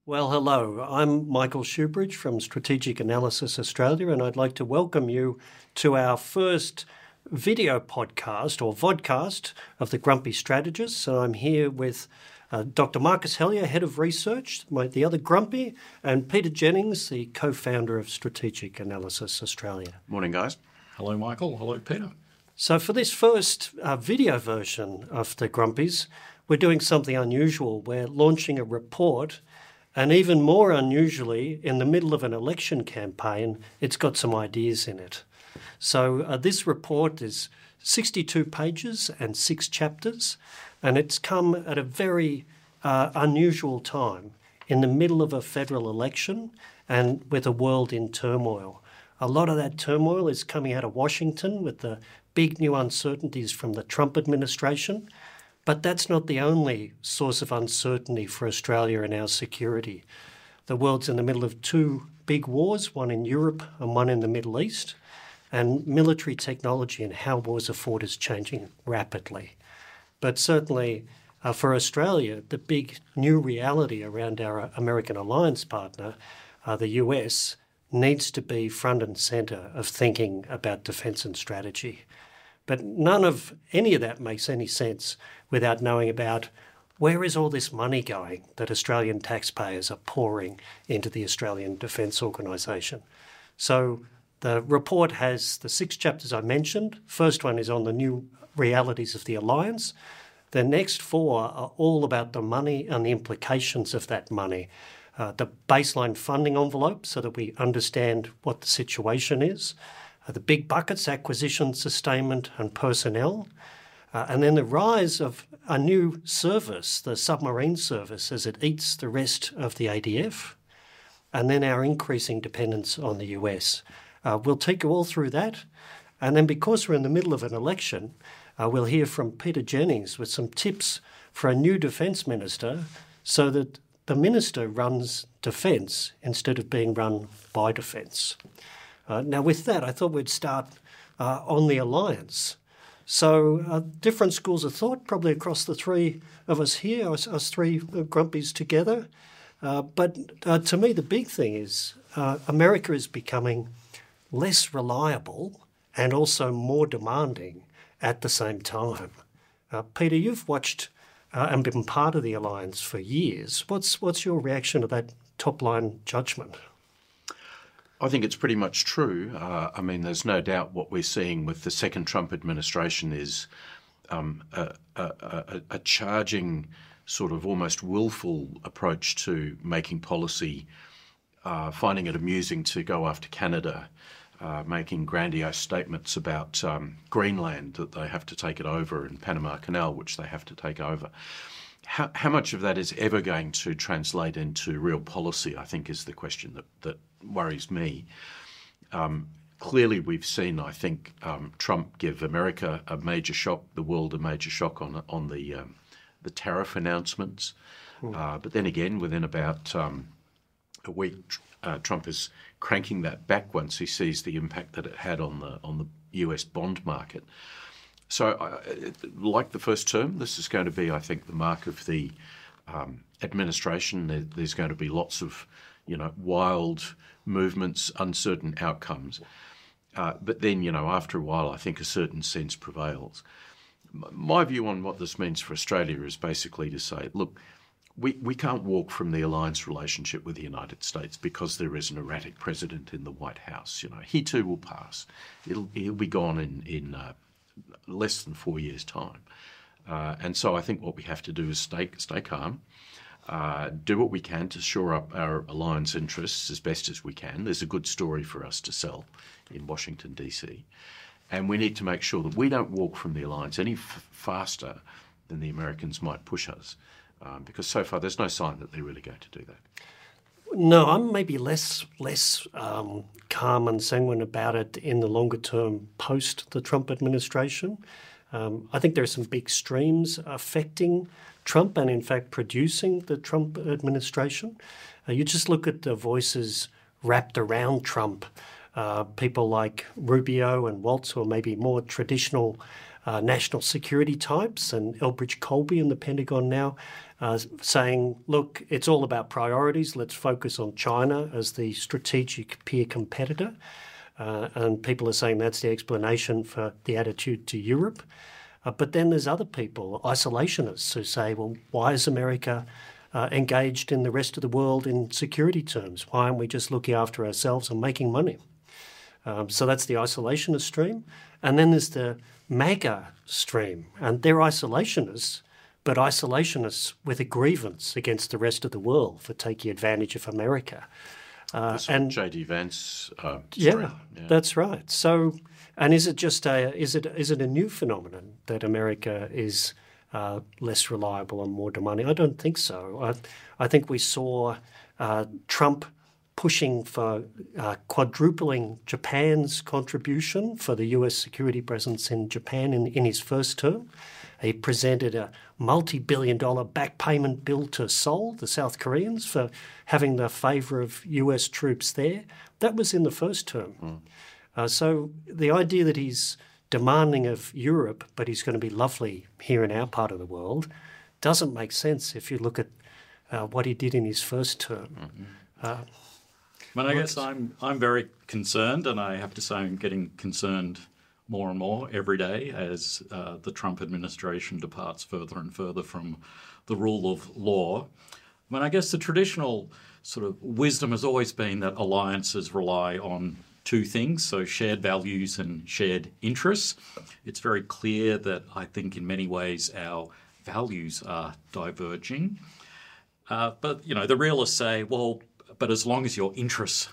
Well, hello. I'm Michael Shoebridge from Strategic Analysis Australia, and I'd like to welcome you to our first video podcast or vodcast of the Grumpy Strategists. So I'm here with Dr. Marcus Hellyer, Head of Research, the other Grumpy, and Peter Jennings, the co-founder of Strategic Analysis Australia. Morning, guys. Hello, Michael. Hello, Peter. So for this first video version of the Grumpies, we're doing something unusual. We're launching a report, and even more unusually, in the middle of an election campaign, it's got some ideas in it. So this report is 62 pages and 6 chapters, and it's come at a very unusual time, in the middle of a federal election and with a world in turmoil. A lot of that turmoil is coming out of Washington with the big new uncertainties from the Trump administration, but that's not the only source of uncertainty for Australia and our security. The world's in the middle of 2 big wars, one in Europe and one in the Middle East, and military technology and how wars are fought is changing rapidly. But certainly for Australia, the big new reality around our American alliance partner, the US, needs to be front and centre of thinking about defence and strategy. But none of any of that makes any sense without knowing about where is all this money going that Australian taxpayers are pouring into the Australian Defence Organisation. So the report has the 6 chapters I mentioned. First one is on the new realities of the alliance. The next 4 are all about the money and the implications of that money. The baseline funding envelope so that we understand what the situation is. The big buckets, acquisition, sustainment and personnel. And then the rise of a new service, the submarine service, as it eats the rest of the ADF. And then our increasing dependence on the US. We'll take you all through that. And then because we're in the middle of an election, we'll hear from Peter Jennings with some tips for a new defence minister so that the minister runs defence instead of being run by defence. Now with that, I thought we'd start on the alliance. So different schools of thought, probably across the 3 of us here, us 3 Grumpies together. But to me, the big thing is America is becoming less reliable and also more demanding at the same time. Peter, you've watched and been part of the alliance for years. What's your reaction to that top-line judgment? I think it's pretty much true. There's no doubt what we're seeing with the second Trump administration is a charging, sort of almost willful approach to making policy, finding it amusing to go after Canada, making grandiose statements about Greenland, that they have to take it over, and Panama Canal, which they have to take over. How much of that is ever going to translate into real policy, I think, is the question that worries me. Clearly, we've seen, I think, Trump give America a major shock, the world a major shock on the tariff announcements. But then again, within about a week, Trump is cranking that back once he sees the impact that it had on the US bond market. So, like the first term, this is going to be, I think, the mark of the administration. There's going to be lots of, wild movements, uncertain outcomes. But then, after a while, I think a certain sense prevails. My view on what this means for Australia is basically to say, look, we can't walk from the alliance relationship with the United States because there is an erratic president in the White House. He too will pass. He'll be gone in less than 4 years' time. And so I think what we have to do is stay calm, do what we can to shore up our alliance interests as best as we can. There's a good story for us to sell in Washington, D.C. And we need to make sure that we don't walk from the alliance any faster than the Americans might push us, because so far there's no sign that they're really going to do that. No, I'm maybe less calm and sanguine about it in the longer term post the Trump administration. I think there are some big streams affecting Trump and in fact producing the Trump administration. You just look at the voices wrapped around Trump, people like Rubio and Waltz, who are maybe more traditional national security types, and Elbridge Colby in the Pentagon now saying, look, it's all about priorities. Let's focus on China as the strategic peer competitor. And people are saying that's the explanation for the attitude to Europe. But then there's other people, isolationists, who say, well, why is America engaged in the rest of the world in security terms? Why aren't we just looking after ourselves and making money? So that's the isolationist stream. And then there's the MAGA stream. And they're isolationists, but isolationists with a grievance against the rest of the world for taking advantage of America. And J.D. Vance stream. Yeah, that's right. So, and is it just is it a new phenomenon that America is less reliable and more demanding? I don't think so. I think we saw Trump pushing for quadrupling Japan's contribution for the US security presence in Japan in his first term. He presented a multi-billion-dollar back payment bill to Seoul, the South Koreans, for having the favour of US troops there. That was in the first term. So the idea that he's demanding of Europe, but he's going to be lovely here in our part of the world, doesn't make sense if you look at what he did in his first term. But I guess I'm very concerned, and I have to say I'm getting concerned more and more every day as the Trump administration departs further and further from the rule of law. I mean, I guess the traditional sort of wisdom has always been that alliances rely on two things, so shared values and shared interests. It's very clear that I think in many ways our values are diverging. But, you know, the realists say, well, but as long as your interests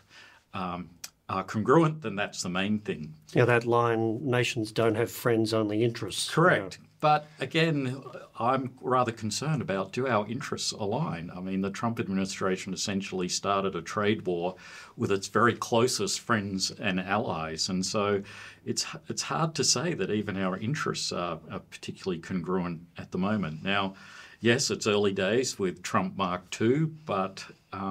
are congruent, then that's the main thing. Yeah, that line, nations don't have friends, only interests. Correct. Yeah. But again, I'm rather concerned about, do our interests align? I mean, the Trump administration essentially started a trade war with its very closest friends and allies. And so it's hard to say that even our interests are particularly congruent at the moment. Now, yes, it's early days with Trump Mark II, but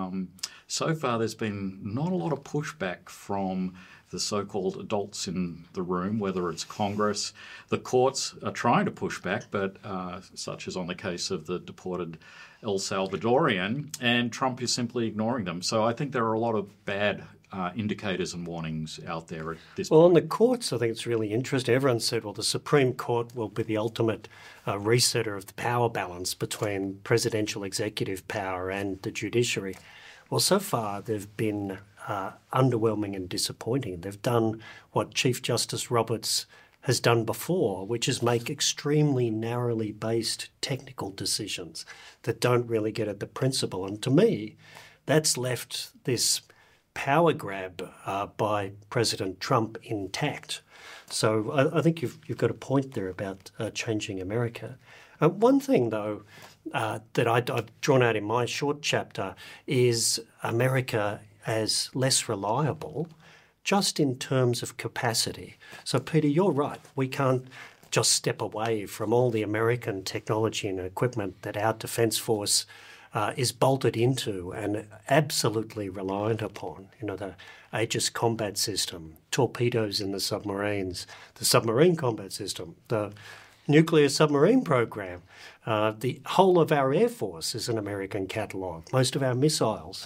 so far there's been not a lot of pushback from the so-called adults in the room, whether it's Congress. The courts are trying to push back, but such as on the case of the deported El Salvadorian, and Trump is simply ignoring them. So I think there are a lot of bad indicators and warnings out there at this point. Well, on the courts, I think it's really interesting. Everyone said, well, the Supreme Court will be the ultimate resetter of the power balance between presidential executive power and the judiciary. Well, so far they've been underwhelming and disappointing. They've done what Chief Justice Roberts has done before, which is make extremely narrowly based technical decisions that don't really get at the principle. And to me, that's left this power grab by President Trump intact. So I think you've got a point there about changing America. One thing, though, that I've drawn out in my short chapter is America as less reliable just in terms of capacity. So, Peter, you're right. We can't just step away from all the American technology and equipment that our Defence Force is bolted into and absolutely reliant upon. You know, the Aegis combat system, torpedoes in the submarines, the submarine combat system, the nuclear submarine program. The whole of our Air Force is an American catalogue, most of our missiles.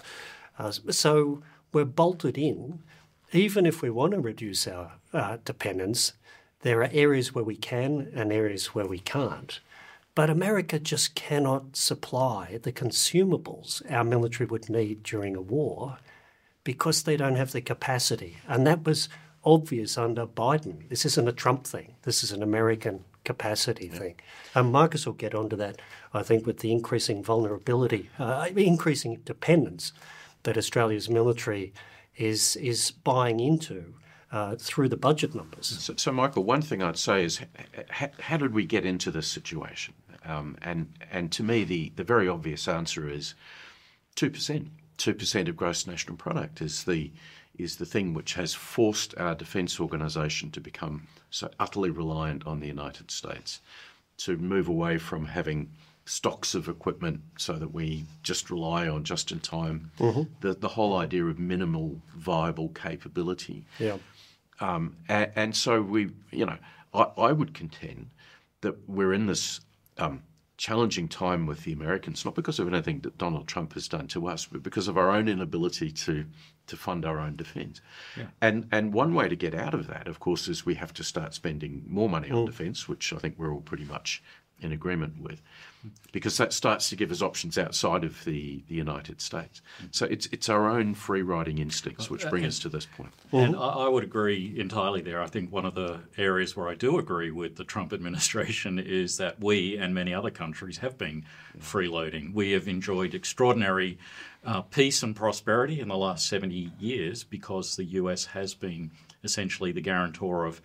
So we're bolted in. Even if we want to reduce our dependence, there are areas where we can and areas where we can't. But America just cannot supply the consumables our military would need during a war because they don't have the capacity. And that was obvious under Biden. This isn't a Trump thing. This is an American capacity thing. And Marcus will get onto that, I think, with the increasing vulnerability, increasing dependence that Australia's military is buying into through the budget numbers. So, Michael, one thing I'd say is, how did we get into this situation? And to me, the very obvious answer is 2%. 2% of gross national product is the thing which has forced our defence organisation to become so utterly reliant on the United States, to move away from having stocks of equipment so that we just rely on just in time, the whole idea of minimal viable capability. Yeah. And so I would contend that we're in this challenging time with the Americans, not because of anything that Donald Trump has done to us, but because of our own inability to fund our own defence. Yeah. And one way to get out of that, of course, is we have to start spending more money on defence, which I think we're all pretty much in agreement with, because that starts to give us options outside of the United States. So it's our own free-riding instincts which bring us to this point. And I would agree entirely there. I think one of the areas where I do agree with the Trump administration is that we and many other countries have been freeloading. We have enjoyed extraordinary peace and prosperity in the last 70 years because the US has been essentially the guarantor of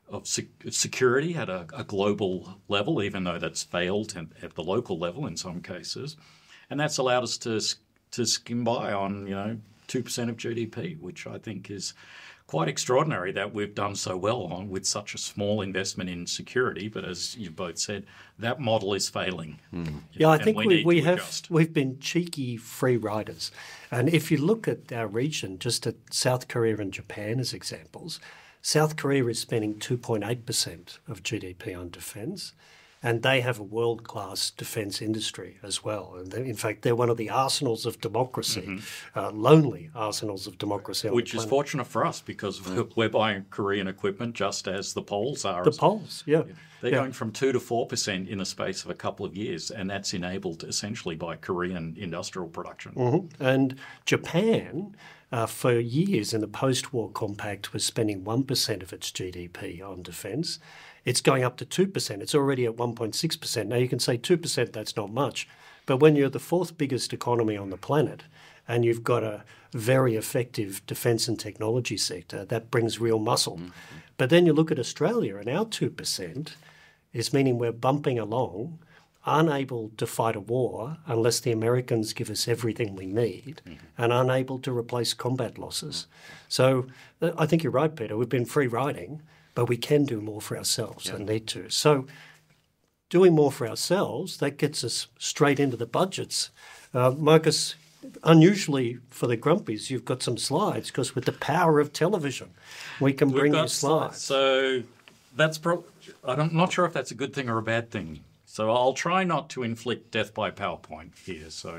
security at a global level, even though that's failed at the local level in some cases. And that's allowed us to skim by on 2% of GDP, which I think is quite extraordinary that we've done so well on with such a small investment in security. But as you both said, that model is failing. Yeah, I think we've been cheeky free riders. And if you look at our region, just at South Korea and Japan as examples, South Korea is spending 2.8% of GDP on defence, and they have a world-class defence industry as well. And in fact, they're one of the arsenals of democracy, lonely arsenals of democracy. Which is fortunate for us because we're buying Korean equipment just as the Poles are. The Poles, yeah. They're going from 2 to 4% in the space of a couple of years, and that's enabled essentially by Korean industrial production. And Japan, for years in the post-war compact, was spending 1% of its GDP on defence. It's going up to 2%. It's already at 1.6%. Now, you can say 2%, that's not much. But when you're the fourth biggest economy on the planet and you've got a very effective defence and technology sector, that brings real muscle. But then you look at Australia, and our 2% is meaning we're bumping along, unable to fight a war unless the Americans give us everything we need, and unable to replace combat losses. So I think you're right, Peter. We've been free riding, but we can do more for ourselves and need to. So doing more for ourselves, that gets us straight into the budgets. Marcus, unusually for the Grumpies, you've got some slides because with the power of television, we can bring you slides. So that's I'm not sure if that's a good thing or a bad thing. So I'll try not to inflict death by PowerPoint here. So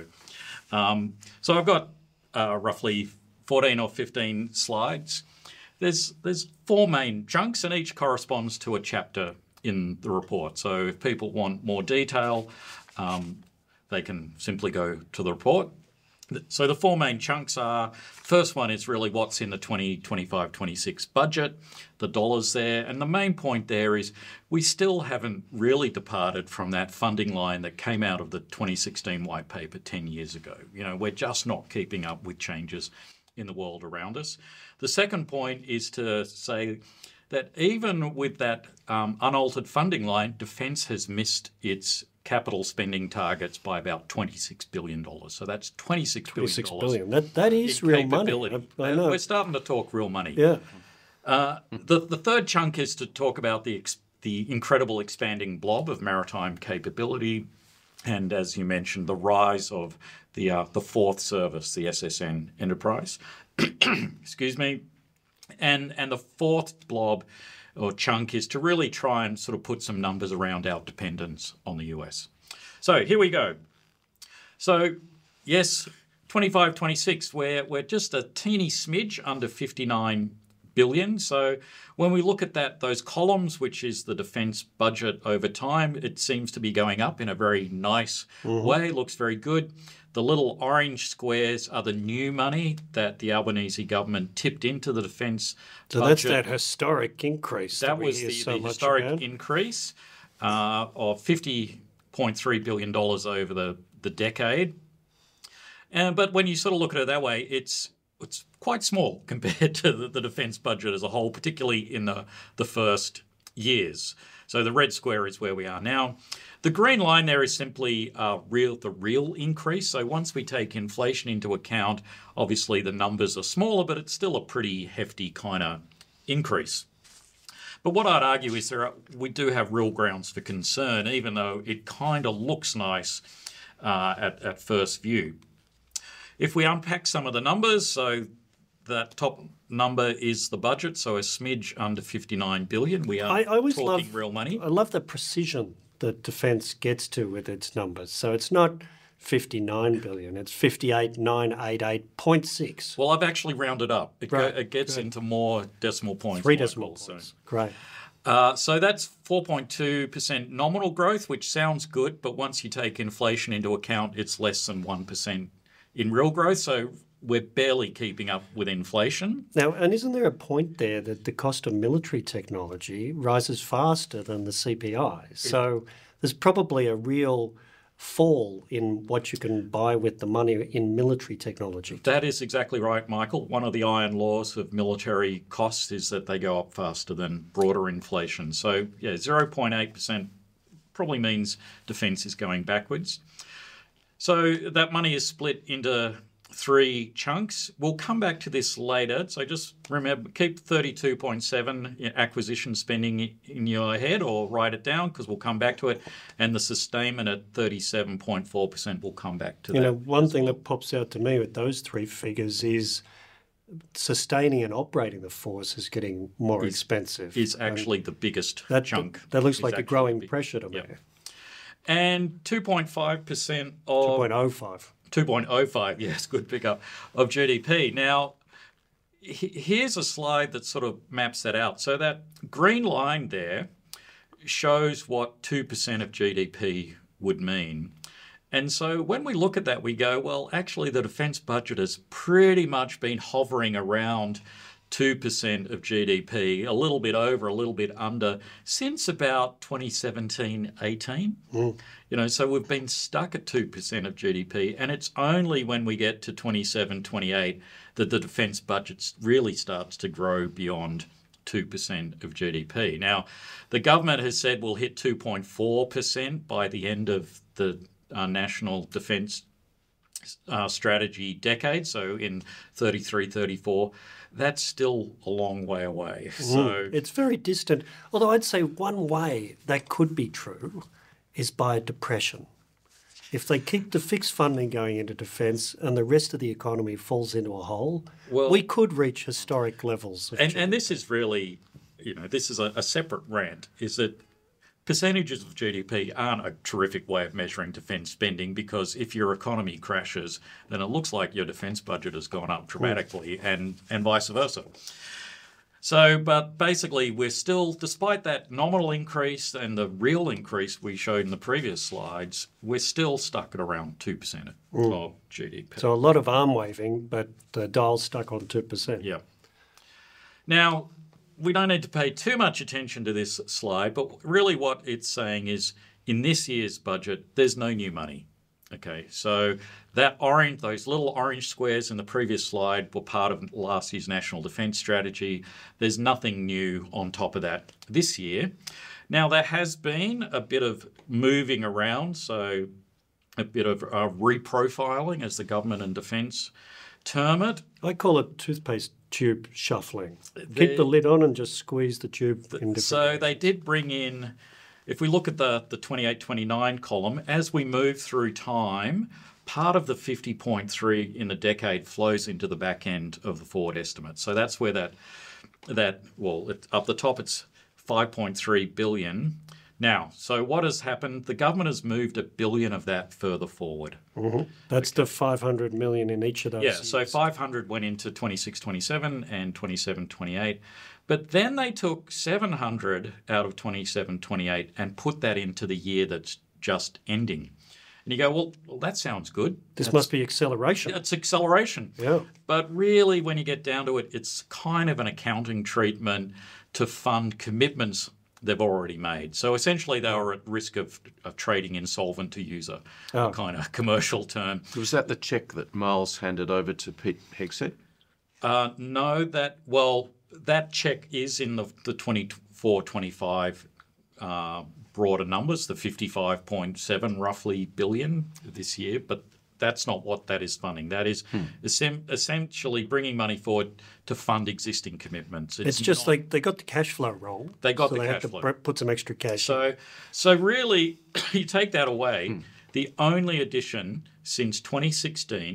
I've got roughly 14 or 15 slides. There's 4 main chunks, and each corresponds to a chapter in the report. So if people want more detail, they can simply go to the report. So the 4 main chunks are, first one is really what's in the 2025-26 budget, the dollars there. And the main point there is we still haven't really departed from that funding line that came out of the 2016 white paper 10 years ago. We're just not keeping up with changes in the world around us. The second point is to say that even with that unaltered funding line, defence has missed its capital spending targets by about $26 billion. So that's $26 billion. That is real money. I know. We're starting to talk real money. Yeah. The third chunk is to talk about the incredible expanding blob of maritime capability, and as you mentioned, the rise of the fourth service, the SSN Enterprise. Excuse me. And the fourth blob or chunk is to really try and sort of put some numbers around our dependence on the US. So here we go. So yes, 25-26, we're just a teeny smidge under 59 billion. So when we look at those columns, which is the defence budget over time, it seems to be going up in a very nice way. Looks very good. The little orange squares are the new money that the Albanese government tipped into the defence budget. So that's that historic increase. That was the historic increase of $50.3 billion over the decade. But when you sort of look at it that way, it's quite small compared to the defence budget as a whole, particularly in the first years. So the red square is where we are now. The green line there is simply the real increase. So once we take inflation into account, obviously the numbers are smaller, but it's still a pretty hefty kind of increase. But what I'd argue is we do have real grounds for concern, even though it kind of looks nice at first view. If we unpack some of the numbers, so that top number is the budget, so a smidge under 59 billion. We are I always talking real money. I love the precision that Defence gets to with its numbers. So it's not 59 billion, it's 58,988.6. Well, I've actually rounded up. It gets Great. into more decimal points. 3 Michael, decimal so. points. Great. So that's 4.2% nominal growth, which sounds good, but once you take inflation into account, it's less than 1% in real growth. So we're barely keeping up with inflation. Now, and isn't there a point there that the cost of military technology rises faster than the CPI? So there's probably a real fall in what you can buy with the money in military technology. That is exactly right, Michael. One of the iron laws of military costs is that they go up faster than broader inflation. So, yeah, 0.8% probably means defence is going backwards. So that money is split into 3 chunks. We'll come back to this later. So just remember, keep 32.7 acquisition spending in your head or write it down because we'll come back to it. And the sustainment at 37.4%, we'll come back to that. You know, one thing that pops out to me with those 3 figures is sustaining and operating the force is getting more expensive. Is actually the biggest chunk. That looks Is like a actually growing big. pressure to me. Yep. And 2.5% of 2.05. 2.05, yes, good pickup, of GDP. Now, here's a slide that sort of maps that out. So that green line there shows what 2% of GDP would mean. And so when we look at that, we go, well, actually the defence budget has pretty much been hovering around 2% of GDP, a little bit over, a little bit under, since about 2017-18. You know, so we've been stuck at 2% of GDP, and it's only when we get to 27-28 that the defence budget really starts to grow beyond 2% of GDP. Now, the government has said we'll hit 2.4% by the end of the National Defence Strategy decade, so in 33-34. That's still a long way away. So It's very distant. Although I'd say one way that could be true is by a depression. If they keep the fixed funding going into defence and the rest of the economy falls into a hole, we could reach historic levels. And this is really, you know, this is a separate rant, is that percentages of GDP aren't a terrific way of measuring defence spending because if your economy crashes, then it looks like your defence budget has gone up dramatically and vice versa. So, but basically we're still, despite that nominal increase and the real increase we showed in the previous slides, we're still stuck at around 2% of GDP. So a lot of arm waving, but the dial's stuck on 2%. Yeah. Now, we don't need to pay too much attention to this slide, but really what it's saying is in this year's budget, there's no new money. Okay, so that orange, those little orange squares in the previous slide were part of last year's National Defence Strategy. There's nothing new on top of that this year. Now, there has been a bit of moving around, so a bit of reprofiling, as the government and defence term it. I call it toothpaste tube shuffling. Keep the lid on and just squeeze the tube in different So they did bring in, if we look at the 28-29 column, as we move through time, part of the 50.3 in the decade flows into the back end of the forward estimate. So that's where up the top it's 5.3 billion. Now, so what has happened? The government has moved $1 billion of that further forward. Mm-hmm. That's the 500 million in each of those. Yeah, so 500 went into 26-27 and 27-28. But then they took 700 out of 27-28 and put that into the year that's just ending. And you go, well that sounds good. This must be acceleration. It's acceleration. Yeah. But really, when you get down to it, it's kind of an accounting treatment to fund commitments they've already made. So essentially they were at risk of trading insolvent, to use a kind of commercial term. Was that the cheque that Miles handed over to Pete Hegseth? No, that cheque is in the 24-25 broader numbers, the 55.7 roughly billion this year, but that's not what that is funding. That is essentially bringing money forward to fund existing commitments. It's just like they got the cash flow wrong. They got so the they cash had flow. to put some extra cash in. So really, you take that away, the only addition since 2016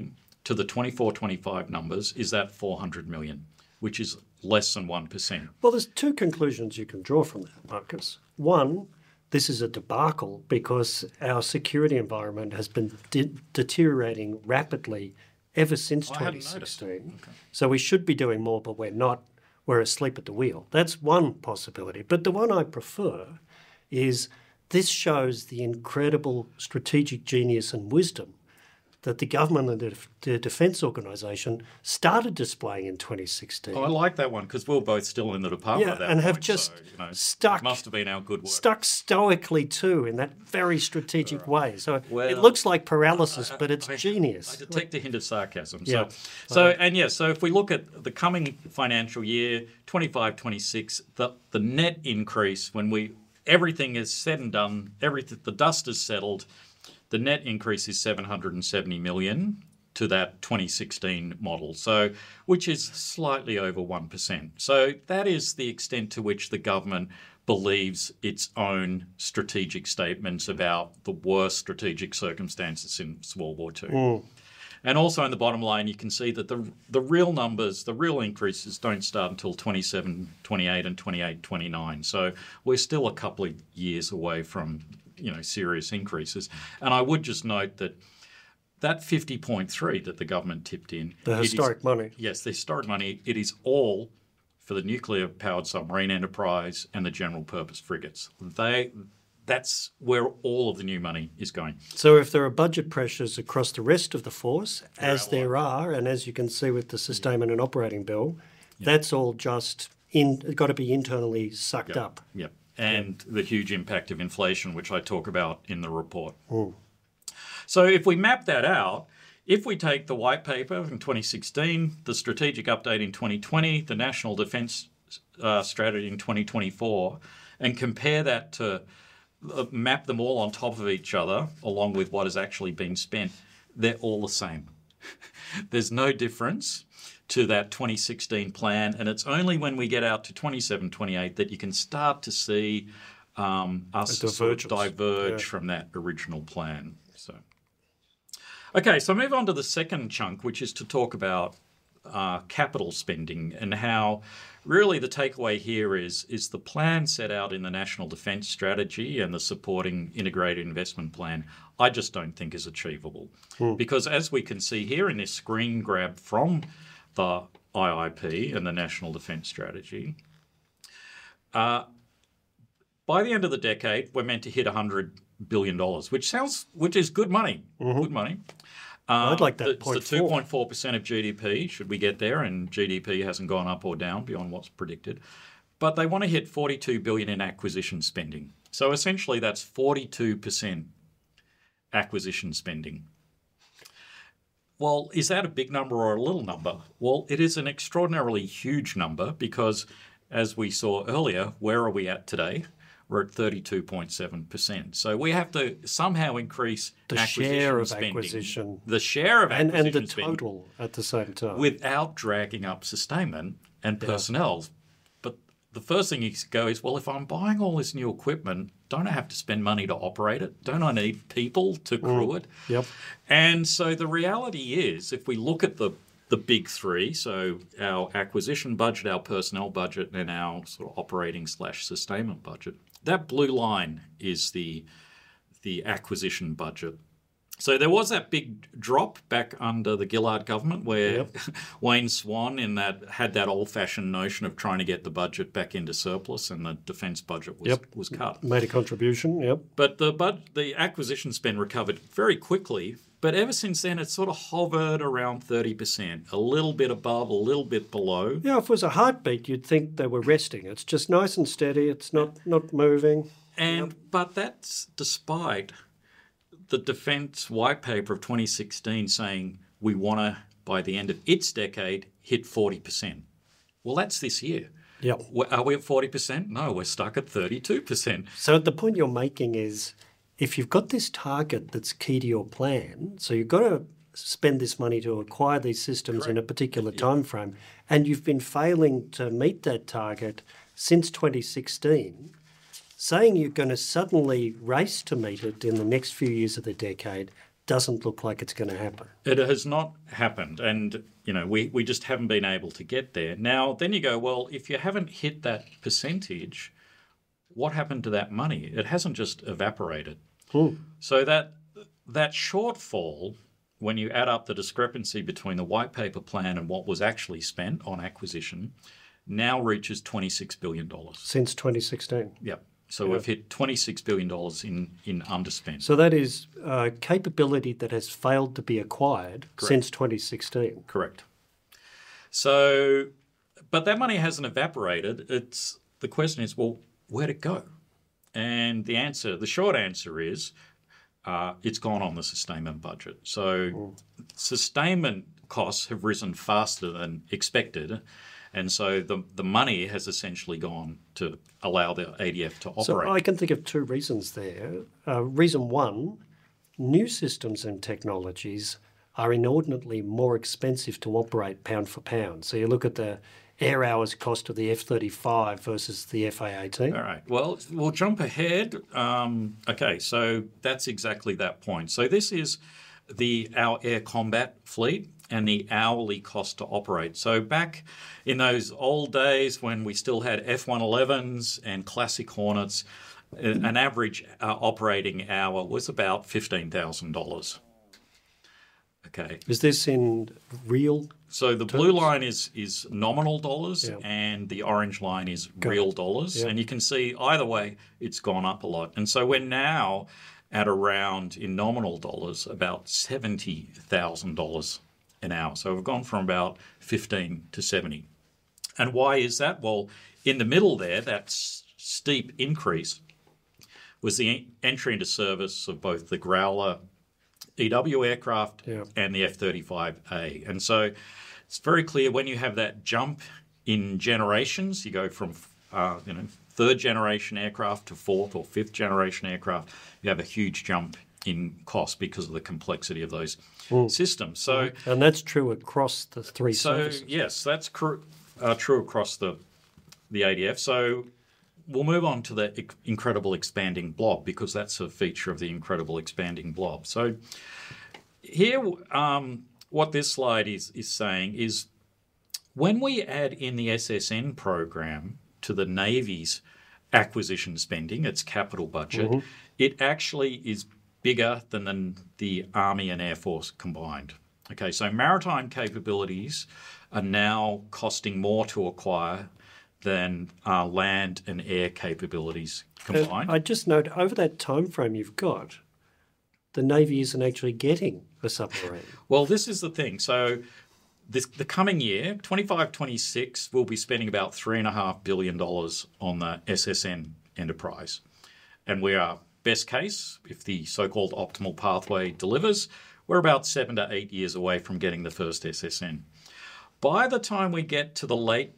to the 24-25 numbers is that 400 million, which is less than 1%. Well, there's two conclusions you can draw from that, Marcus. One, this is a debacle because our security environment has been deteriorating rapidly ever since I hadn't noticed. 2016. Okay. So we should be doing more, but we're not. We're asleep at the wheel. That's one possibility. But the one I prefer is this shows the incredible strategic genius and wisdom that the government and the Defence Organisation started displaying in 2016. Oh, I like that one because we're both still in the department at that and point, have just stuck. Must have been our good work. Stuck stoically too in that very strategic way. So it looks like paralysis, but it's genius. I detect a hint of sarcasm. Yeah. So if we look at the coming financial year, 25-26, the net increase when everything is said and done, the dust is settled. The net increase is 770 million to that 2016 model, which is slightly over 1%. So that is the extent to which the government believes its own strategic statements about the worst strategic circumstances since World War II. And also in the bottom line, you can see that the real numbers, the real increases don't start until 27, 28 and 28, 29. So we're still a couple of years away from serious increases. And I would just note that 50.3 that the government tipped in. The historic money. Yes, the historic money. It is all for the nuclear-powered submarine enterprise and the general purpose frigates. That's where all of the new money is going. So if there are budget pressures across the rest of the force, as there are, and as you can see with the Sustainment and Operating Bill, that's all just got to be internally sucked up. Yep. And the huge impact of inflation, which I talk about in the report. So if we map that out, if we take the white paper in 2016, the strategic update in 2020, the National Defence Strategy in 2024, and compare that to map them all on top of each other, along with what has actually been spent, they're all the same. There's no difference to that 2016 plan, and it's only when we get out to 27, 28 that you can start to see us sort of diverge from that original plan. So move on to the second chunk, which is to talk about capital spending and how really the takeaway here is the plan set out in the National Defence Strategy and the supporting integrated investment plan, I just don't think is achievable. Because as we can see here in this screen grab from the IIP and the National Defence Strategy, by the end of the decade, we're meant to hit $100 billion, which is good money. Good money. I'd like that. It's the 2.4% of GDP. Should we get there? And GDP hasn't gone up or down beyond what's predicted. But they want to hit $42 billion in acquisition spending. So essentially, that's 42% acquisition spending. Well, is that a big number or a little number? Well, it is an extraordinarily huge number because, as we saw earlier, where are we at today? We're at 32.7%. So we have to somehow increase the share of acquisition. The share of acquisition and the total at the same time. Without dragging up sustainment and personnel. But the first thing you go is, well, if I'm buying all this new equipment, don't I have to spend money to operate it? Don't I need people to crew it? Yep. And so the reality is, if we look at the big three, so our acquisition budget, our personnel budget, and our sort of operating/sustainment budget, that blue line is the acquisition budget. So there was that big drop back under the Gillard government where Wayne Swan had that old-fashioned notion of trying to get the budget back into surplus, and the defence budget was cut. Made a contribution, But the acquisition spend recovered very quickly. But ever since then, it's sort of hovered around 30%, a little bit above, a little bit below. Yeah, if it was a heartbeat, you'd think they were resting. It's just nice and steady. It's not moving. But that's despite the Defence White Paper of 2016 saying we want to, by the end of its decade, hit 40%. Well, that's this year. Yep. Are we at 40%? No, we're stuck at 32%. So the point you're making is, if you've got this target that's key to your plan, so you've got to spend this money to acquire these systems in a particular time frame, and you've been failing to meet that target since 2016, saying you're going to suddenly race to meet it in the next few years of the decade, doesn't look like it's going to happen. It has not happened, and we just haven't been able to get there. Now, then you go, well, if you haven't hit that percentage, what happened to that money? It hasn't just evaporated. So that shortfall, when you add up the discrepancy between the white paper plan and what was actually spent on acquisition, now reaches $26 billion. Since 2016. Yep. So we've hit $26 billion in underspend. So that is capability that has failed to be acquired since 2016. Correct. So, but that money hasn't evaporated. The question is, well, where'd it go? And the short answer is, it's gone on the sustainment budget. So sustainment costs have risen faster than expected. And so the money has essentially gone to allow the ADF to operate. So I can think of two reasons there. Reason one, new systems and technologies are inordinately more expensive to operate pound for pound. So you look at the air hours cost of the F-35 versus the FA-18. All right. Well, we'll jump ahead. Okay, so that's exactly that point. So this is our air combat fleet and the hourly cost to operate. So back in those old days when we still had F-111s and classic Hornets, an average operating hour was about $15,000. Okay. Is this in real? So the blue line is nominal dollars and the orange line is real dollars. Yeah. And you can see either way it's gone up a lot. And so we're now at around, in nominal dollars, about $70,000 an hour. So we've gone from about 15 to 70. And why is that? Well, in the middle there, that steep increase was the entry into service of both the Growler EW aircraft and the F-35A. And so it's very clear when you have that jump in generations, you go from third generation aircraft to fourth or fifth generation aircraft, you have a huge jump in cost because of the complexity of those systems. So, and that's true across the three services. Yes, that's true across the ADF. So we'll move on to the incredible expanding blob because that's a feature of the incredible expanding blob. So here, what this slide is saying is when we add in the SSN program to the Navy's acquisition spending, its capital budget, it actually is bigger than the Army and Air Force combined. Okay, so maritime capabilities are now costing more to acquire than land and air capabilities combined. I just note over that time frame you've got, the Navy isn't actually getting a submarine. Well, this is the thing. So the coming year, 25-26, we'll be spending about $3.5 billion on the SSN enterprise. And we are, best case, if the so-called optimal pathway delivers, we're about 7 to 8 years away from getting the first SSN. By the time we get to the late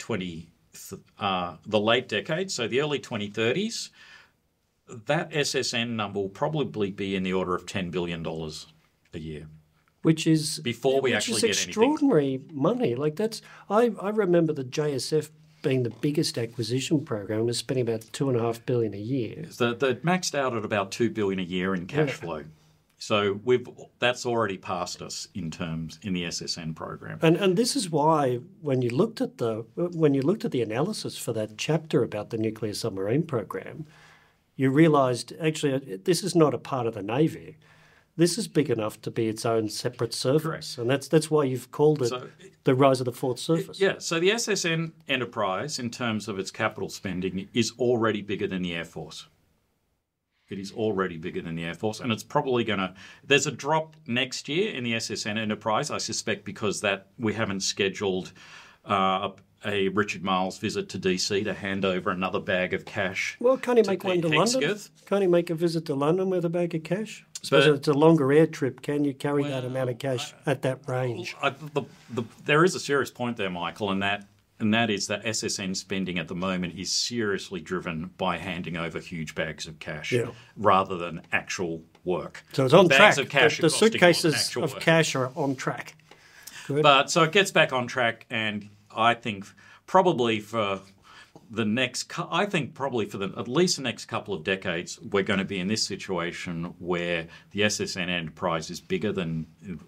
decade, so the early 2030s, that SSN number will probably be in the order of $10 billion a year. Which is before we actually get extraordinary anything. Money. Like that's I remember the JSF being the biggest acquisition program was spending about $2.5 billion a year. The maxed out at about $2 billion a year in cash flow. So that's already passed us in the SSN program. And this is why when you looked at the analysis for that chapter about the nuclear submarine program, you realised actually this is not a part of the Navy. This is big enough to be its own separate service. Correct. And that's why you've called it the rise of the fourth surface. Yeah, so the SSN enterprise, in terms of its capital spending, is already bigger than the Air Force. It is already bigger than the Air Force, and it's probably going to... There's a drop next year in the SSN enterprise, I suspect, because that we haven't scheduled a Richard Marles visit to DC to hand over another bag of cash. Well, can't he make one to London? Can't he make a visit to London with a bag of cash? Suppose it's a longer air trip. Can you carry that amount of cash at that range? There is a serious point there, Michael, and that is that SSN spending at the moment is seriously driven by handing over huge bags of cash rather than actual work. So it's on track. Of cash the suitcases of cash are on track. Good. But so it gets back on track, and I think probably for I think probably for at least the next couple of decades, we're going to be in this situation where the SSN enterprise is bigger than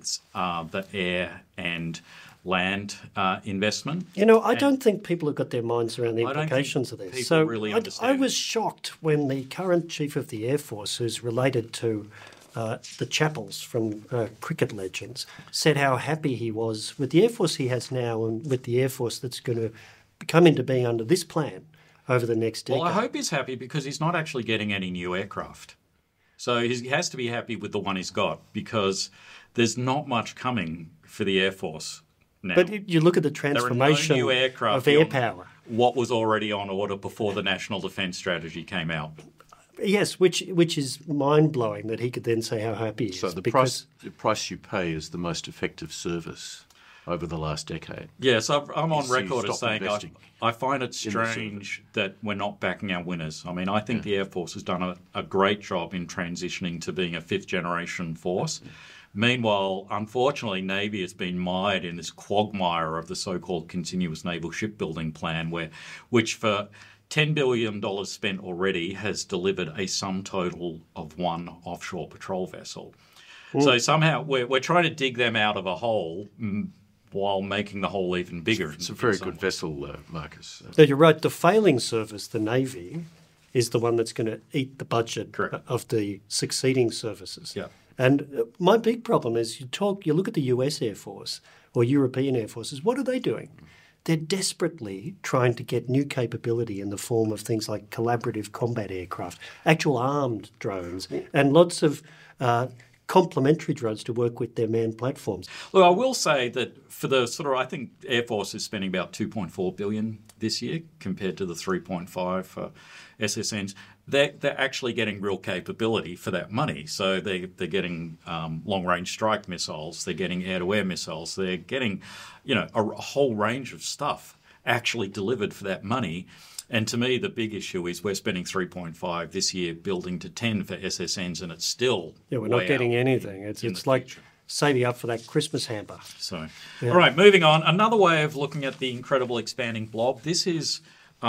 the air and land investment. I don't think people have got their minds around the implications of this. So really I was shocked when the current Chief of the Air Force, who's related to the Chappells from cricket legends, said how happy he was with the Air Force he has now and with the Air Force that's going to come into being under this plan over the next decade. Well, I hope he's happy because he's not actually getting any new aircraft. So he has to be happy with the one he's got because there's not much coming for the Air Force now. But you look at the transformation new aircraft of air power. What was already on order before the National Defence Strategy came out. Yes, which is mind-blowing that he could then say how happy he is. So the price you pay is the most effective service over the last decade. Yes, I'm on record as saying I find it strange that we're not backing our winners. I mean, I think the Air Force has done a great job in transitioning to being a fifth-generation force. Meanwhile, unfortunately, Navy has been mired in this quagmire of the so-called continuous naval shipbuilding plan, which for $10 billion spent already has delivered a sum total of one offshore patrol vessel. So somehow we're trying to dig them out of a hole while making the hole even bigger. It's a very good vessel, Marcus. So you're right. The failing service, the Navy, is the one that's going to eat the budget of the succeeding services. Yeah. And my big problem is you look at the US Air Force or European Air Forces, what are they doing? They're desperately trying to get new capability in the form of things like collaborative combat aircraft, actual armed drones, and lots of complementary drones to work with their manned platforms. Look, I will say that for the I think Air Force is spending about $2.4 billion this year compared to the $3.5 for SSNs. They're actually getting real capability for that money. So they're getting long-range strike missiles. They're getting air-to-air missiles. They're getting, a whole range of stuff actually delivered for that money. And to me, the big issue is we're spending 3.5 this year building to 10 for SSNs, and it's still we're not getting anything. It's like saving up for that Christmas hamper. So, all right, moving on. Another way of looking at the incredible expanding blob. This is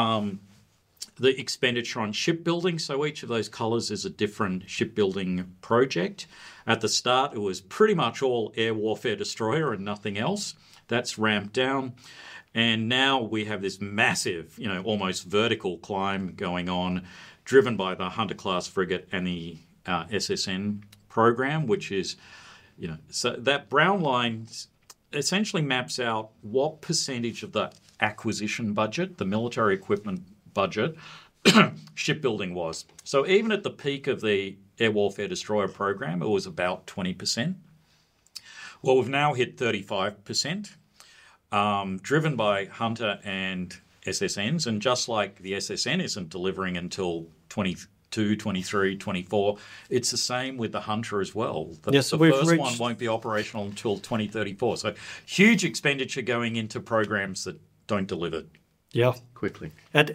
the expenditure on shipbuilding. So each of those colours is a different shipbuilding project. At the start, it was pretty much all air warfare destroyer and nothing else. That's ramped down. And now we have this massive, almost vertical climb going on, driven by the Hunter-class frigate and the SSN program, which is, so that brown line essentially maps out what percentage of the acquisition budget, the military equipment budget, shipbuilding was. So even at the peak of the air warfare destroyer program, it was about 20%. Well, we've now hit 35%. Driven by Hunter and SSNs, and just like the SSN isn't delivering until 22, 23, 24, it's the same with the Hunter as well. The first one won't be operational until 2034. So huge expenditure going into programs that don't deliver quickly.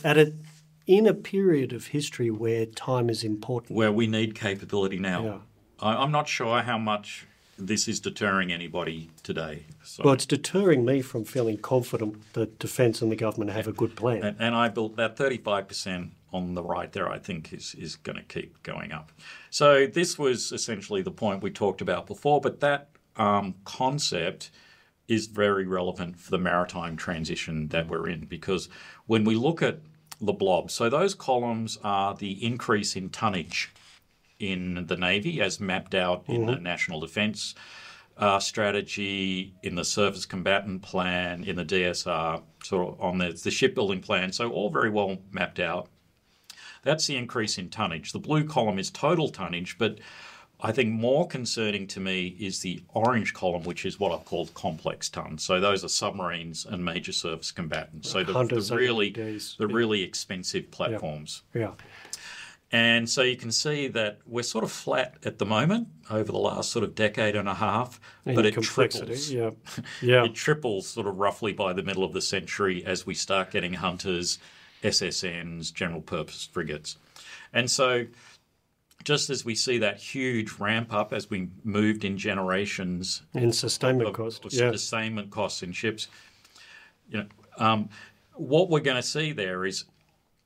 In a period of history where time is important. Where we need capability now. Yeah. I'm not sure how much this is deterring anybody today. So. Well, it's deterring me from feeling confident that Defence and the government have a good plan. And I built that 35% on the right there, I think, is going to keep going up. So this was essentially the point we talked about before, but that concept is very relevant for the maritime transition that we're in, because when we look at the blob, so those columns are the increase in tonnage in the Navy as mapped out in the National Defence Strategy, in the Surface Combatant Plan, in the DSR, sort of on the shipbuilding plan. So all very well mapped out. That's the increase in tonnage. The blue column is total tonnage, but I think more concerning to me is the orange column, which is what I've called complex tons. So those are submarines and major surface combatants. So the really expensive platforms. Yeah. And so you can see that we're sort of flat at the moment over the last sort of decade and a half, but it triples. Yeah. It triples sort of roughly by the middle of the century as we start getting Hunters, SSNs, general purpose frigates. And so just as we see that huge ramp up as we moved in generations in sustainment costs in ships, what we're going to see there is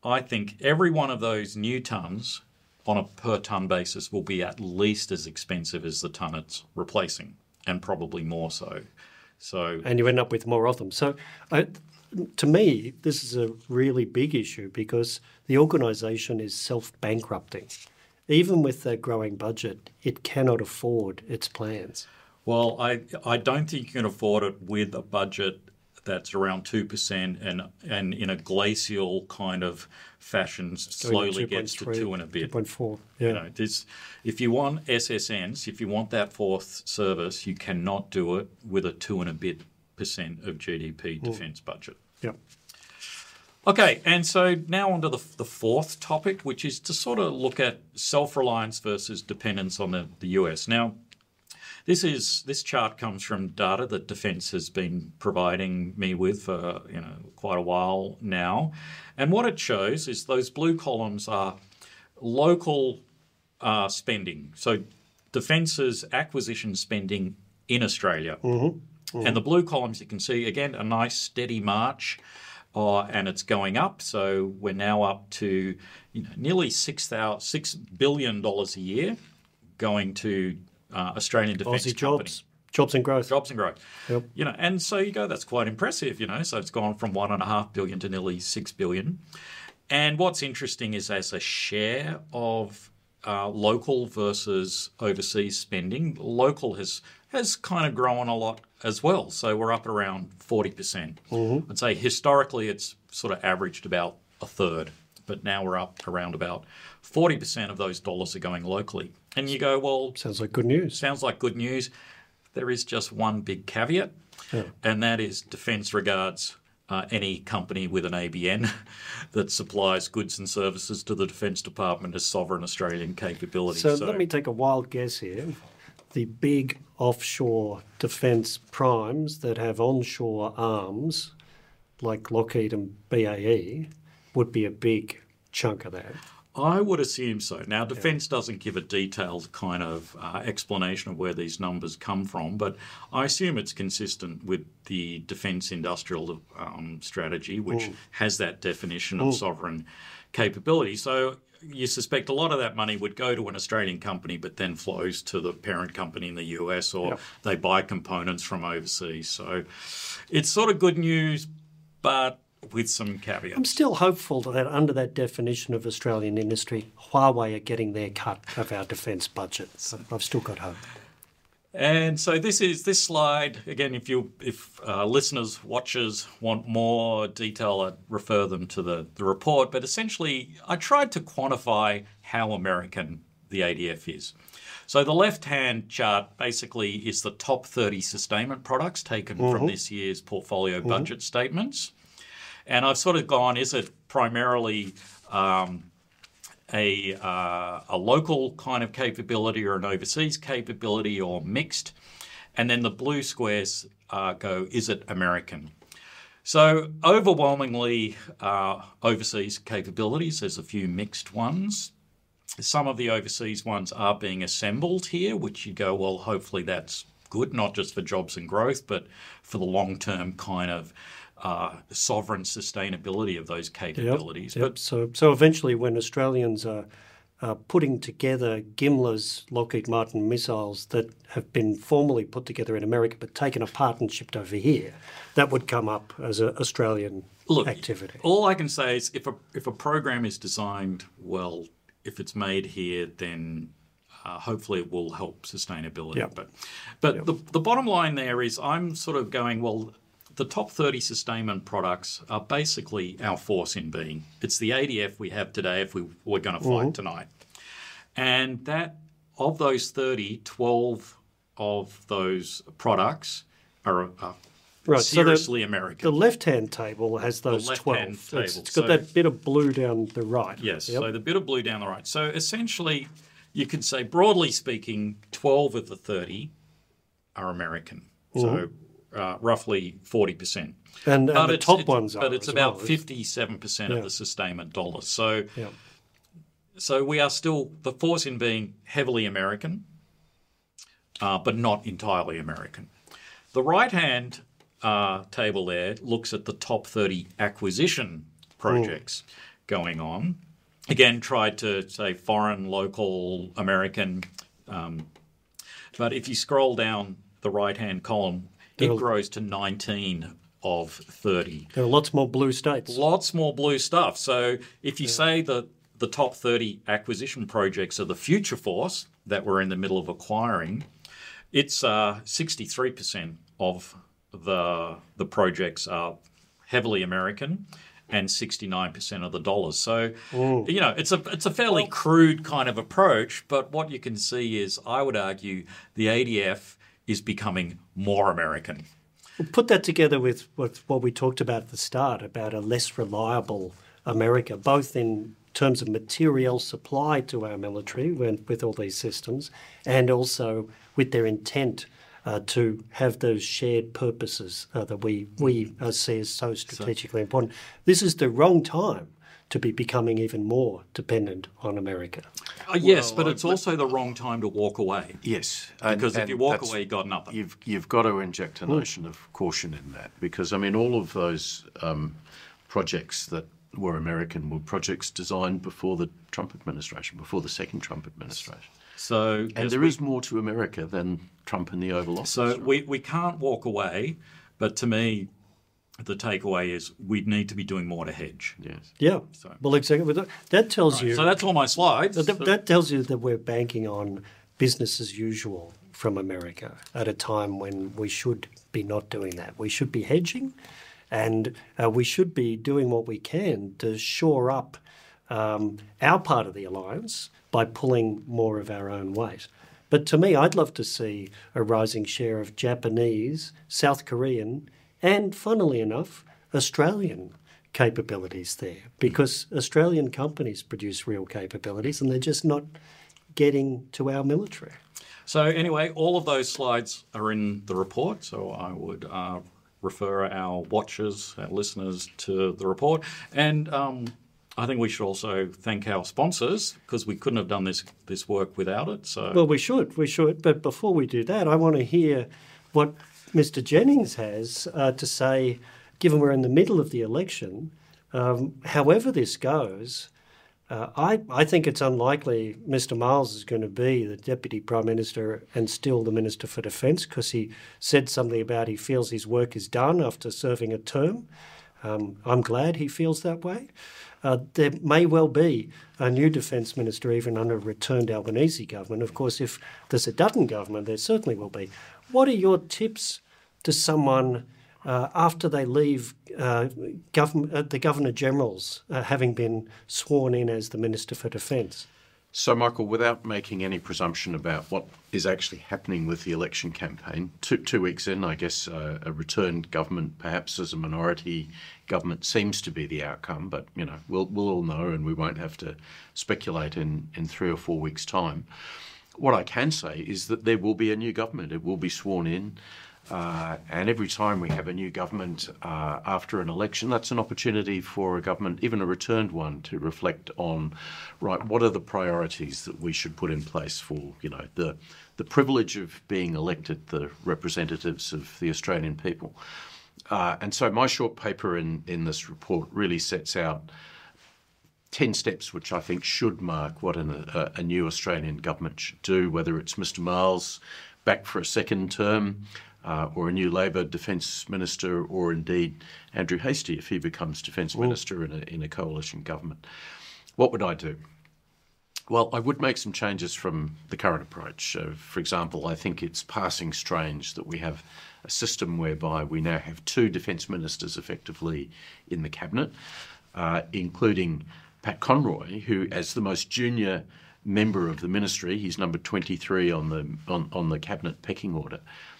I think every one of those new tonnes on a per tonne basis will be at least as expensive as the tonne it's replacing, and probably more so. And you end up with more of them. So to me, this is a really big issue because the organisation is self-bankrupting. Even with that growing budget, it cannot afford its plans. Well, I don't think you can afford it with a budget that's around 2% and in a glacial kind of fashion slowly gets to 2 and a bit. 2.4, yeah. You know, if you want SSNs, if you want that fourth service, you cannot do it with a 2 and a bit % of GDP defence budget. Yep. Okay, and so now on to the fourth topic, which is to sort of look at self-reliance versus dependence on the US. Now, this chart comes from data that Defence has been providing me with for quite a while now, and what it shows is those blue columns are local spending. So Defence's acquisition spending in Australia, and the blue columns you can see again a nice steady march. And it's going up, so we're now up to nearly $6 billion a year going to Australian defence companies. Jobs and growth. Jobs and growth. Yep. And so you go, that's quite impressive. So it's gone from $1.5 billion to nearly $6 billion. And what's interesting is as a share of local versus overseas spending, local has kind of grown a lot as well. So we're up at around 40%. I'd say historically it's sort of averaged about a third, but now we're up around about 40% of those dollars are going locally. And you go, well... Sounds like good news. Sounds like good news. There is just one big caveat, and that is Defence regards any company with an ABN that supplies goods and services to the Defence Department as sovereign Australian capability. So let me take a wild guess here. The big offshore defence primes that have onshore arms, like Lockheed and BAE, would be a big chunk of that. I would assume so. Now, Defence doesn't give a detailed kind of explanation of where these numbers come from, but I assume it's consistent with the Defence Industrial Strategy, which has that definition of sovereign capability. So you suspect a lot of that money would go to an Australian company but then flows to the parent company in the US, or they buy components from overseas. So it's sort of good news, but with some caveats. I'm still hopeful that under that definition of Australian industry, Huawei are getting their cut of our defence budget. I've still got hope. And so this slide, again, if listeners, watchers want more detail, I'd refer them to the report. But essentially, I tried to quantify how American the ADF is. So the left-hand chart basically is the top 30 sustainment products taken from this year's portfolio budget statements. And I've sort of gone, is it primarily a local kind of capability or an overseas capability or mixed? And then the blue squares go, is it American? So overwhelmingly overseas capabilities, there's a few mixed ones. Some of the overseas ones are being assembled here, which you go, well, hopefully that's good, not just for jobs and growth, but for the long-term kind of sovereign sustainability of those capabilities. Yep. So eventually when Australians are putting together GMLRS Lockheed Martin missiles that have been formally put together in America but taken apart and shipped over here, that would come up as an Australian activity. All I can say is if a program is designed well, if it's made here, then hopefully it will help sustainability. Yep. But the bottom line there is I'm sort of going, well, the top 30 sustainment products are basically our force in being. It's the ADF we have today if we were going to fight tonight. And that of those 30, 12 of those products are seriously American. The left-hand table has those 12. It's got that bit of blue down the right. Yes, so the bit of blue down the right. So essentially, you could say, broadly speaking, 12 of the 30 are American. So roughly 40%. And the top ones are. But it's about 57% of the sustainment dollars. So we are still, the force in being heavily American, but not entirely American. The right-hand table there looks at the top 30 acquisition projects. going on. Again, tried to say foreign, local, American. But if you scroll down the right-hand column, it grows to 19 of 30. There are lots more blue states. Lots more blue stuff. So if you say that the top 30 acquisition projects are the future force that we're in the middle of acquiring, it's 63% of the projects are heavily American and 69% of the dollars. So, it's a fairly crude kind of approach, but what you can see is, I would argue, the ADF is becoming more American. We'll put that together with what we talked about at the start, about a less reliable America, both in terms of material supply to our military with all these systems, and also with their intent to have those shared purposes that we see as so strategically important. This is the wrong time to be becoming even more dependent on America. Yes, but it's also the wrong time to walk away. Yes. Because if you walk away, you've got nothing. You've got to inject a notion of caution in that, because, I mean, all of those projects that were American were projects designed before the Trump administration, before the second Trump administration. So, and there is more to America than Trump in the Oval Office. So we can't walk away, but to me, the takeaway is we need to be doing more to hedge. Yes. Yeah. So. Well, exactly. That tells you. So that's all my slides. That tells you that we're banking on business as usual from America at a time when we should be not doing that. We should be hedging, and we should be doing what we can to shore up our part of the alliance by pulling more of our own weight. But to me, I'd love to see a rising share of Japanese, South Korean, and, funnily enough, Australian capabilities there, because Australian companies produce real capabilities and they're just not getting to our military. So anyway, all of those slides are in the report, so I would refer our watchers, our listeners to the report. And I think we should also thank our sponsors, because we couldn't have done this work without it. So, well, we should. But before we do that, I want to hear what Mr. Jennings has to say, given we're in the middle of the election. However this goes, I think it's unlikely Mr. Miles is going to be the Deputy Prime Minister and still the Minister for Defence, because he said something about he feels his work is done after serving a term. I'm glad he feels that way. There may well be a new Defence Minister even under a returned Albanese government. Of course, if there's a Dutton government, there certainly will be. What are your tips to someone after they leave the Governor-Generals having been sworn in as the Minister for Defence? So, Michael, without making any presumption about what is actually happening with the election campaign, 2 weeks in, I guess a returned government, perhaps as a minority government, seems to be the outcome. But, we'll all know, and we won't have to speculate in 3 or 4 weeks' time. What I can say is that there will be a new government. It will be sworn in. And every time we have a new government after an election, that's an opportunity for a government, even a returned one, to reflect on, right, what are the priorities that we should put in place for, the privilege of being elected, the representatives of the Australian people. And so my short paper in this report really sets out 10 steps which I think should mark what a new Australian government should do, whether it's Mr. Miles back for a second term, or a new Labor Defence Minister, or indeed Andrew Hastie if he becomes Defence Minister in a coalition government. What would I do? Well, I would make some changes from the current approach. For example, I think it's passing strange that we have a system whereby we now have 2 Defence Ministers effectively in the Cabinet, including Pat Conroy, who, as the most junior member of the ministry, he's number 23 on the Cabinet pecking order.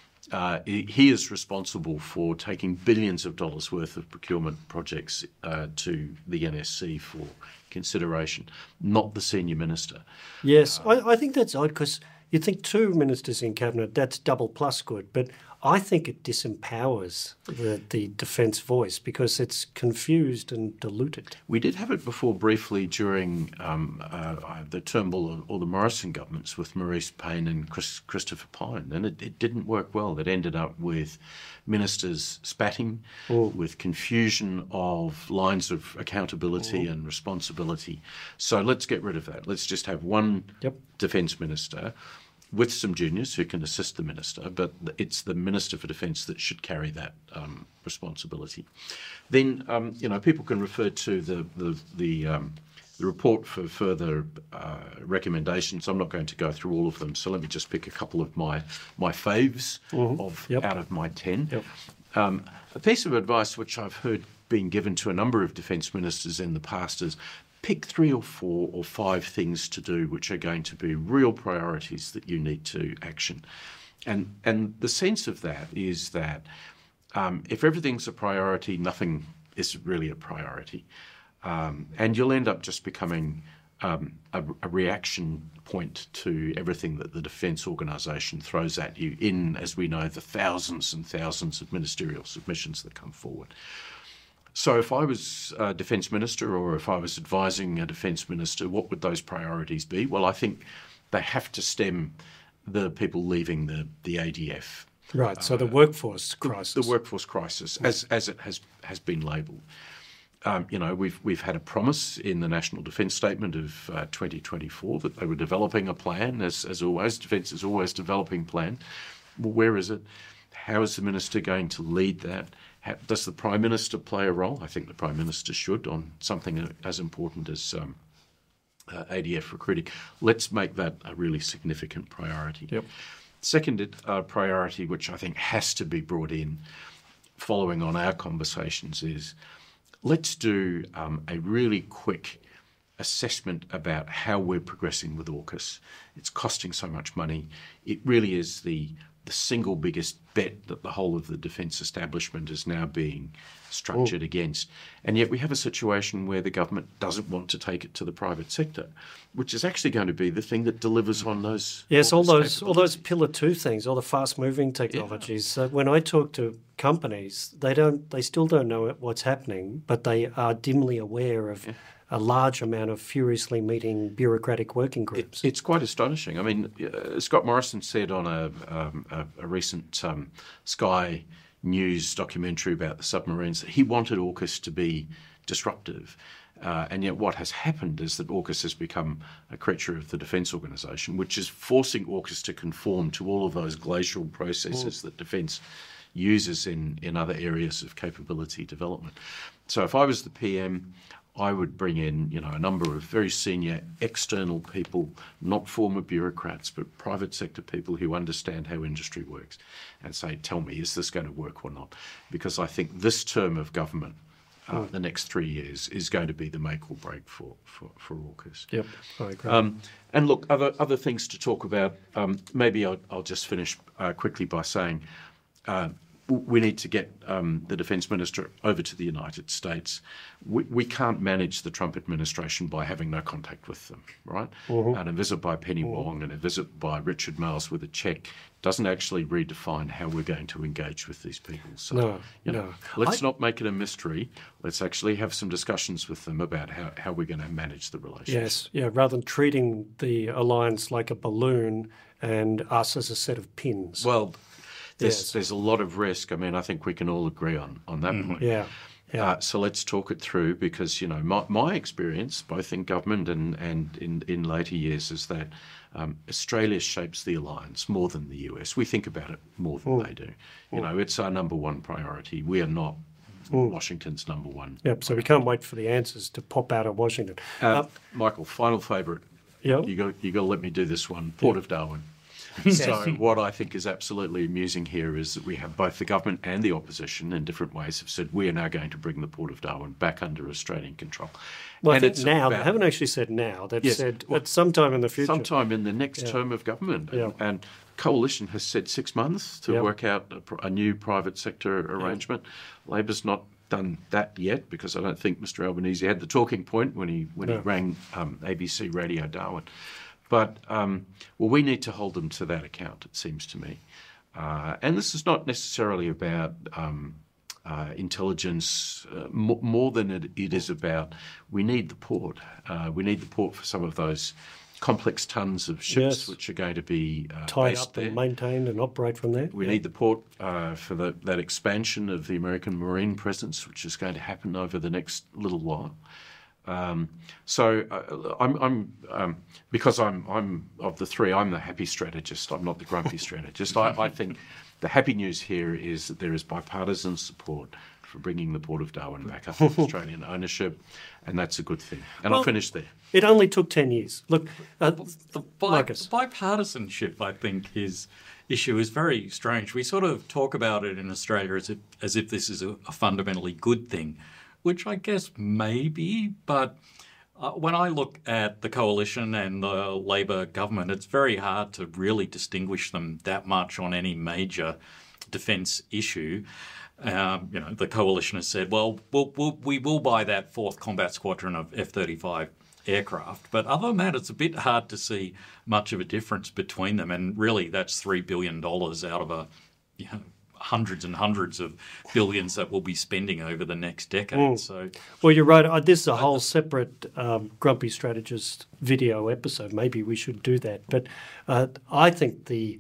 He is responsible for taking billions of dollars worth of procurement projects to the NSC for consideration, not the senior minister. Yes, I think that's odd, because you think 2 ministers in Cabinet, that's double plus good. But I think it disempowers the defence voice because it's confused and diluted. We did have it before briefly during the Turnbull or the Morrison governments with Maurice Payne and Christopher Pyne, and it didn't work well. It ended up with ministers spatting, with confusion of lines of accountability and responsibility. So let's get rid of that. Let's just have one defence minister with some juniors who can assist the minister, but it's the Minister for Defence that should carry that responsibility. Then, people can refer to the report for further recommendations. I'm not going to go through all of them, so let me just pick a couple of my faves out of my 10. A piece of advice which I've heard being given to a number of defence ministers in the past is pick 3 or 4 or 5 things to do which are going to be real priorities that you need to action. And the sense of that is that if everything's a priority, nothing is really a priority. And you'll end up just becoming a reaction point to everything that the defence organisation throws at you in, as we know, the thousands and thousands of ministerial submissions that come forward. So if I was a defence minister or if I was advising a defence minister, what would those priorities be? Well, I think they have to stem the people leaving the ADF. Right, so the workforce crisis. The workforce crisis, as it has been labelled. We've had a promise in the National Defence Statement of 2024 that they were developing a plan, as always. Defence is always developing plan. Well, where is it? How is the Minister going to lead that? Does the Prime Minister play a role? I think the Prime Minister should on something as important as ADF recruiting. Let's make that a really significant priority. Second priority, which I think has to be brought in following on our conversations, is let's do a really quick assessment about how we're progressing with AUKUS. It's costing so much money. It really is the single biggest bet that the whole of the defence establishment is now being structured against. And yet we have a situation where the government doesn't want to take it to the private sector, which is actually going to be the thing that delivers on those. Yes, all those Pillar 2 things, all the fast-moving technologies. When I talk to companies, they still don't know what's happening, but they are dimly aware of a large amount of furiously meeting bureaucratic working groups. It's quite astonishing. I mean, Scott Morrison said on a recent Sky News documentary about the submarines that he wanted AUKUS to be disruptive. And yet what has happened is that AUKUS has become a creature of the Defence Organisation, which is forcing AUKUS to conform to all of those glacial processes that Defence uses in other areas of capability development. So if I was the PM, I would bring in, a number of very senior external people, not former bureaucrats, but private sector people who understand how industry works, and say, tell me, is this going to work or not? Because I think this term of government, the next 3 years, is going to be the make or break for AUKUS. Yep, I agree. And look, other things to talk about. Maybe I'll just finish quickly by saying we need to get the Defence Minister over to the United States. We can't manage the Trump administration by having no contact with them, right? And a visit by Penny Wong and a visit by Richard Marles with a cheque doesn't actually redefine how we're going to engage with these people. So, let's not make it a mystery. Let's actually have some discussions with them about how we're going to manage the relationship. Yes, rather than treating the alliance like a balloon and us as a set of pins. Well, there's a lot of risk. I mean, I think we can all agree on that point. Yeah. So let's talk it through because, my experience, both in government and in later years, is that Australia shapes the alliance more than the US. We think about it more than they do. It's our number one priority. We are not Washington's number one. Yep, so we can't wait for the answers to pop out of Washington. Michael, final favourite. Yep. You got to let me do this one. Port of Darwin. So what I think is absolutely amusing here is that we have both the government and the opposition in different ways have said we are now going to bring the Port of Darwin back under Australian control. Well, I think now, they haven't actually said now. They've said at sometime in the future. Sometime in the next term of government. And Coalition has said 6 months to work out a new private sector arrangement. Labor's not done that yet because I don't think Mr Albanese had the talking point when he rang ABC Radio Darwin. But, we need to hold them to that account, it seems to me. And this is not necessarily about intelligence more than it is about we need the port. We need the port for some of those complex tons of ships which are going to be tied based up there. and maintained and operate from there. We need the port for that expansion of the American marine presence, which is going to happen over the next little while. I'm because I'm of the three, I'm the happy strategist. I'm not the grumpy strategist. I think the happy news here is that there is bipartisan support for bringing the Port of Darwin back up to Australian ownership, and that's a good thing. And I'll finish there. It only took 10 years. Look, Marcus. Bipartisanship, I think, issue is very strange. We sort of talk about it in Australia as if this is a fundamentally good thing, which I guess may be, but when I look at the coalition and the Labor government, it's very hard to really distinguish them that much on any major defence issue. The coalition has said, well, we will buy that 4th Combat Squadron of F-35 aircraft. But other than that, it's a bit hard to see much of a difference between them. And really, that's $3 billion out of hundreds and hundreds of billions that we'll be spending over the next decade. So, well, you're right. This is a whole separate Grumpy Strategist video episode. Maybe we should do that. But I think the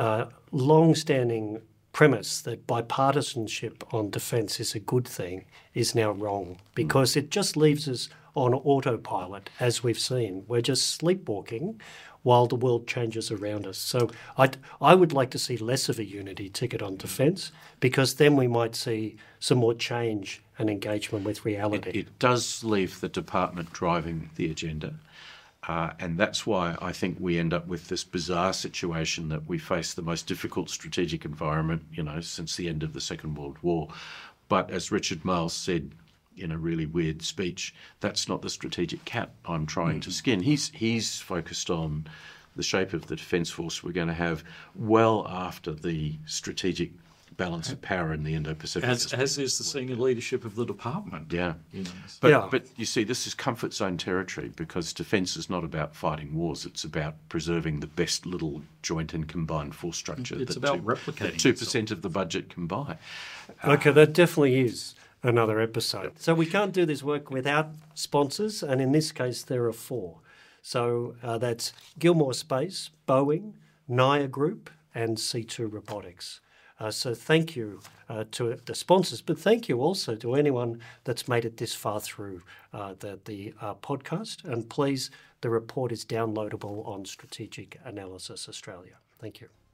long-standing premise that bipartisanship on defence is a good thing is now wrong, because it just leaves us on autopilot, as we've seen. We're just sleepwalking while the world changes around us. So I would like to see less of a unity ticket on defence, because then we might see some more change and engagement with reality. It does leave the department driving the agenda. And that's why I think we end up with this bizarre situation that we face the most difficult strategic environment, since the end of the Second World War. But as Richard Marles said in a really weird speech, that's not the strategic cat I'm trying to skin. He's focused on the shape of the Defence Force we're going to have well after the strategic balance of power in the Indo-Pacific. As is the senior leadership of the department. Yeah. Yeah. But you see, this is comfort zone territory, because defence is not about fighting wars. It's about preserving the best little joint and combined force structure. It's about replicating 2% of the budget can buy. Okay, that definitely is another episode. So we can't do this work without sponsors, and in this case there are 4. So that's Gilmore Space, Boeing, Naya Group and C2 Robotics. So thank you to the sponsors, but thank you also to anyone that's made it this far through the podcast. And please, the report is downloadable on Strategic Analysis Australia. Thank you.